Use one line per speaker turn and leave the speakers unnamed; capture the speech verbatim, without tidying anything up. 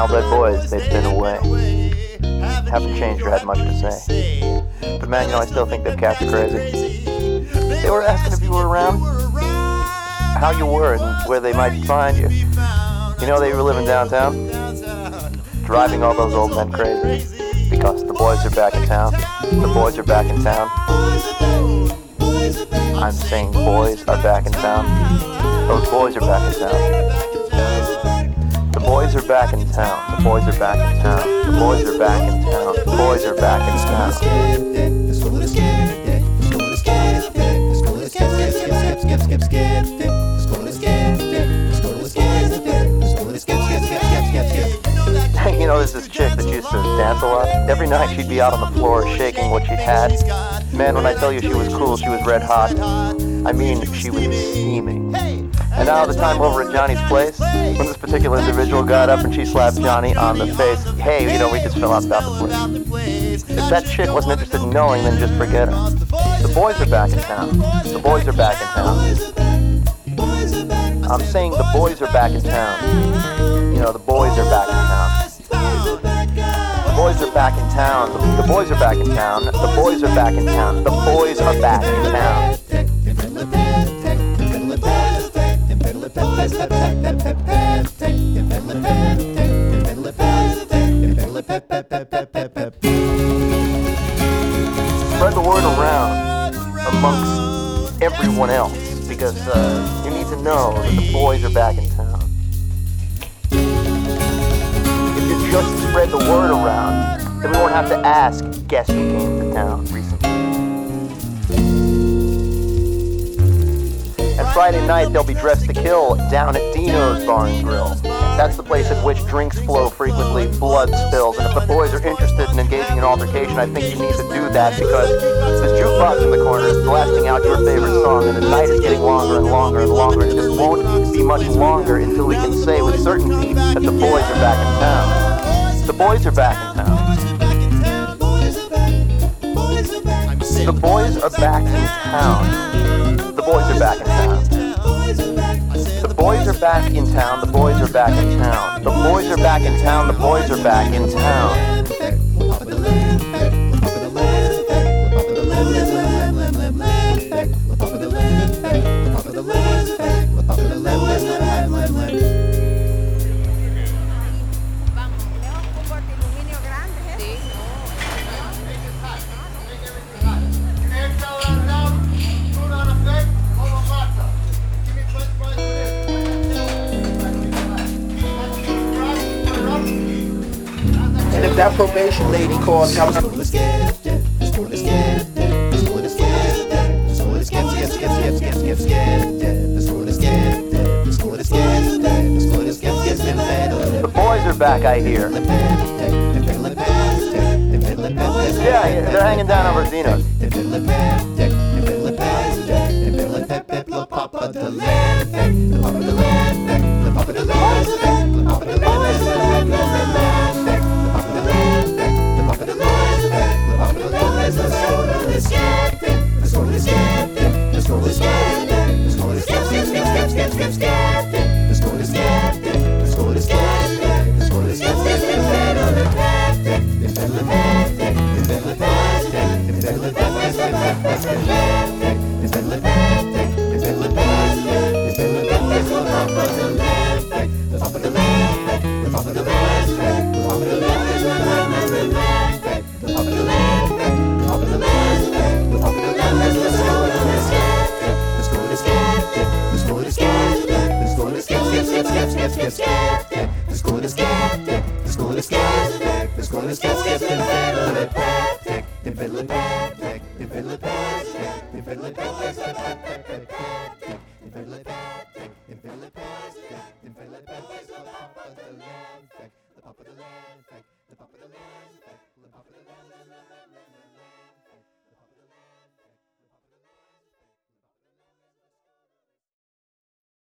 all dead boys, they've been away. Haven't changed or had much to say. But man, you know, I still think they've captured crazy. They were asking if you were around, how you were, and where they might find you. You know, they were living downtown, driving all those old men crazy. Because the boys are back in town. The boys are back in town. I'm saying boys are back in town. Those boys are back in town. The boys are back in town. The boys are back in town. The boys are back in town. The boys are back in town. You know, there's this chick that used to dance a lot. Every night she'd be out on the floor shaking what she'd had. Man, when I tell you she was cool, she was red hot. I mean, she was steaming. And now the time over at Johnny's place, when this particular individual got up and she slapped Johnny on the face, hey, you know, we just fell out about the place. If that chick wasn't interested in knowing, then just forget her. The boys are back in town. The boys are back in town. I'm saying the boys are back in town. You know, the boys are back in town. The boys are back in town. The, the boys are back in town. The boys are back in town. The boys are back in town. Spread the word around amongst everyone else, because uh, you need to know that the boys are back in town. If you just spread the word around, then we won't have to ask, guess who came to town recently. And Friday night they'll be dressed to kill down at Dino's Bar and Grill. That's the place at which drinks flow frequently, blood spills, and if the boys are interested in engaging in altercation, I think you need to do that, because this jukebox in the corner is blasting out your favorite song, and the night is getting longer and longer and longer, and it just won't be much longer until we can say with certainty that the boys are back in town. The boys are back in town. The boys are back in town. The boys are back in town. The boys are back in town. The boys are back in town. The boys are back in town. The boys are back in town.
And if that probation lady calls, comes up.
The boys are back, I hear. Yeah, yeah, they're hanging down over at Dino's. The